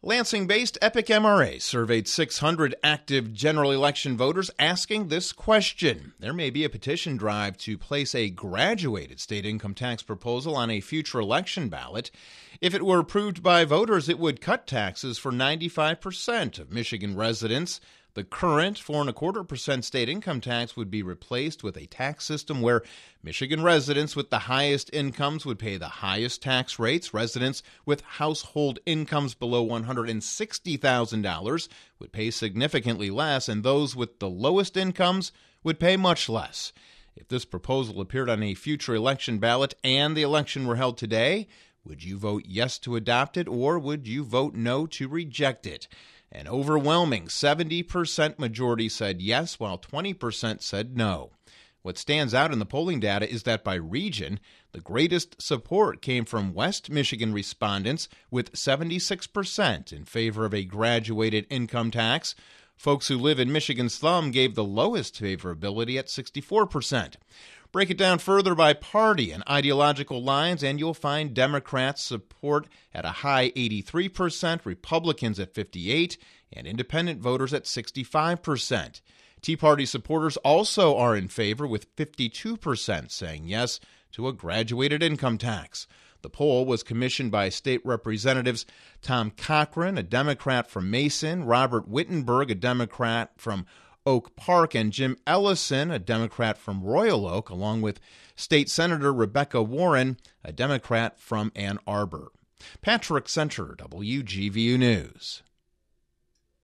Lansing-based Epic MRA surveyed 600 active general election voters asking this question. There may be a petition drive to place a graduated state income tax proposal on a future election ballot. If it were approved by voters, it would cut taxes for 95% of Michigan residents. The current 4.25% state income tax would be replaced with a tax system where Michigan residents with the highest incomes would pay the highest tax rates. Residents with household incomes below $160,000 would pay significantly less, and those with the lowest incomes would pay much less. If this proposal appeared on a future election ballot and the election were held today, would you vote yes to adopt it, or would you vote no to reject it? An overwhelming 70% majority said yes, while 20% said no. What stands out in the polling data is that by region, the greatest support came from West Michigan respondents, with 76% in favor of a graduated income tax. Folks who live in Michigan's thumb gave the lowest favorability at 64%. Break it down further by party and ideological lines, and you'll find Democrats support at a high 83%, Republicans at 58%, and independent voters at 65%. Tea Party supporters also are in favor, with 52% saying yes to a graduated income tax. The poll was commissioned by State Representatives Tom Cochran, a Democrat from Mason, Robert Wittenberg, a Democrat from Oak Park, and Jim Ellison, a Democrat from Royal Oak, along with State Senator Rebecca Warren, a Democrat from Ann Arbor. Patrick Center, WGVU News.